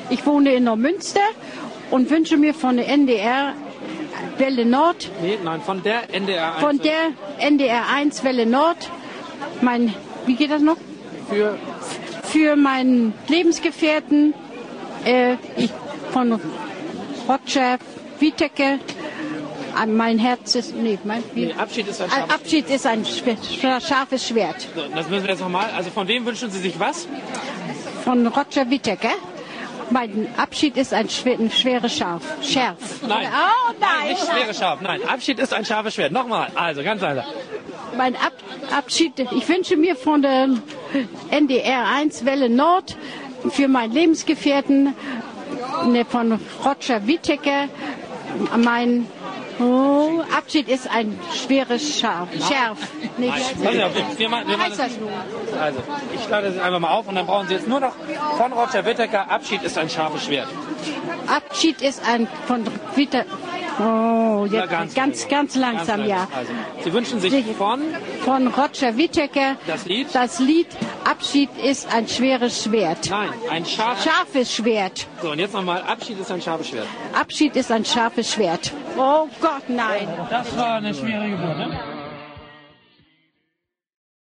Ich wohne in Neumünster und wünsche mir von der NDR Welle Nord. Nee, nein, von der NDR 1. Von der NDR 1 Welle Nord. Wie geht das noch? Für meinen Lebensgefährten von Roger Wittecke. Mein Herz ist. Abschied ist ein scharfes Abschied ist ein scharfes Schwert. So, das müssen wir jetzt nochmal. Also von wem wünschen Sie sich was? Von Roger Wittecke. Mein Abschied ist ein schweres Schärf. Nein. Oh nein. Nein, nicht schweres Schaf. Nein, Abschied ist ein scharfes Schwert. Nochmal. Also ganz leiser. Mein Abschied, ich wünsche mir von der NDR 1 Welle Nord für meinen Lebensgefährten von Roger Wittecke. Mein Abschied ist ein schweres Schärf. Wir machen das. Also, ich lade das einfach mal auf und dann brauchen Sie jetzt nur noch von Roger Wittecke. Abschied ist ein scharfes Schwert. Abschied ist ein von Wittecke. Oh, jetzt ganz langsam, ja. Also, Sie wünschen sich von Roger Wittecke das Lied Abschied ist ein schweres Schwert. Nein, ein scharfes Schwert. So, und jetzt nochmal, Abschied ist ein scharfes Schwert. Abschied ist ein scharfes Schwert. Oh Gott, nein. Das war eine schwere Geburt, ne?